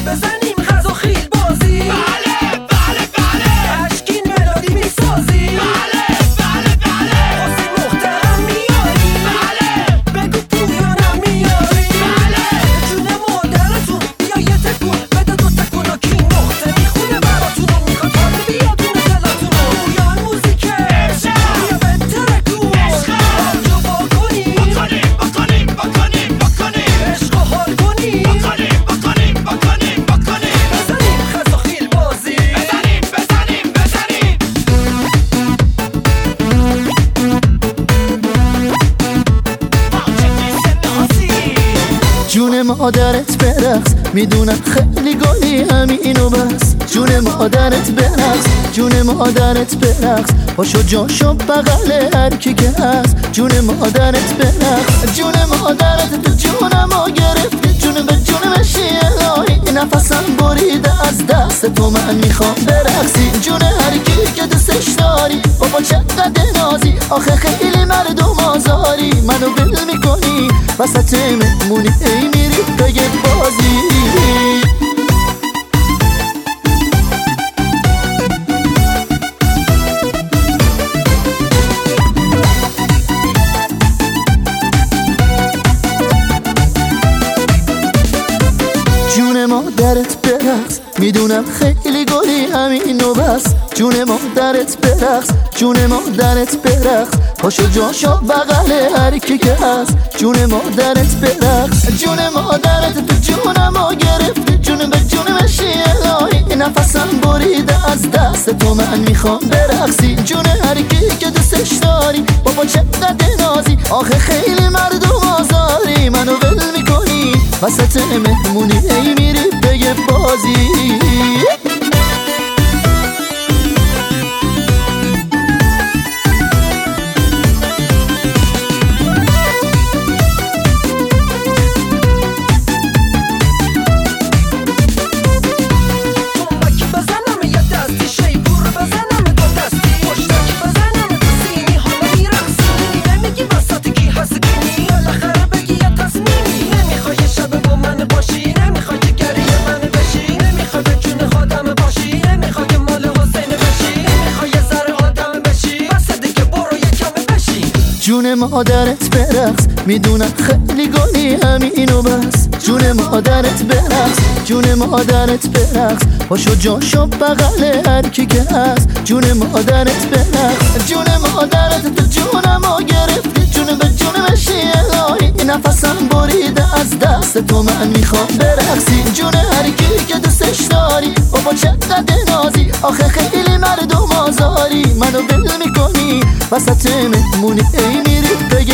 بزنیم غذا خیل بازی. بله بله بله. اشکین ملودی میسازی. بله بله بله. خواستی محترم میاری. بله. بگو پویانم میاری. بله. جون مادرتون بیا یه تکون بده، دو تکون و کی نقطه میخونه براتون و میخواد حال بیادون دلتون. پویان موزیک بیا بترکون آجو باکنی بکنیم بکنیم بکنیم. عشق و حال کنی بکنیم بکنیم بکنیم بکنیم. بزنیم غذا خیل بازی. بزنیم بزنیم بزنیم. جون مادرت برقص، میدونم خیلی گلی همینو بس. جون مادرت برقص، جون مادرت برقص، پاشو جاشو بغل هر کی که هست. جون مادرت برقص، جون مادرت تو جونمو گرفتی، جون به جون بشی الهی. نفسم بریده از دست تو، من میخوام برقصی. جون هر کی که دوستش داری، بابا چقدر نازی، آخه خیلی مردم آزاری. منو ول میکنی وسط مهمونی، ای میری پی بازی. جون مادرت برقص، میدونم خیلی گلی همینو بس. جون مادرت برقص، جون مادرت برقص، پاشو جاشو بغل هر کی که هست. جون مادرت برقص، جون مادرت تو جونمو گرفتی، جون به جون بشی الهی. نفسم بریده از دست تو، من میخوام برقصی. جون هر کی که دوستش داری، بابا چقدر نازی، آخه خیلی مردم آزاری. منو ول میکنی وسط مهمونی، ای میری پی بازی. تنبکی بزنم یه دستی، شیپور بزنم دو دستی، پشتک بزنم تو سینی، حالا میرقصی. نمیگی وسط کی هست کی، بالاخره بگی یه تصمیمی. نمیخوای شب با من باشی، نمیخوای که گریه من بشی، نمیخوای به جون خودم باشی، نمیخوای که مال حسین بشی، نمیخوای یه ذره آدم بشی، بس دیگه برو یکم بشی. جون مادرت برقص، میدونم خیلی گلی همینو بس. جون مادرت برقص، جون مادرت برقص، پاشو جاشو بغل هر کی که هست. جون مادرت برقص، جون مادرت تو جونمو گرفتی، جون به جون بشی الهی. نفسم بریده از دست تو، من میخوام برقصی. جون هر کی که دوستش داری، بابا چقدر نازی، آخه خیلی مردم آزاری. منو ول میکنی وسط مهمونی، ای میری پی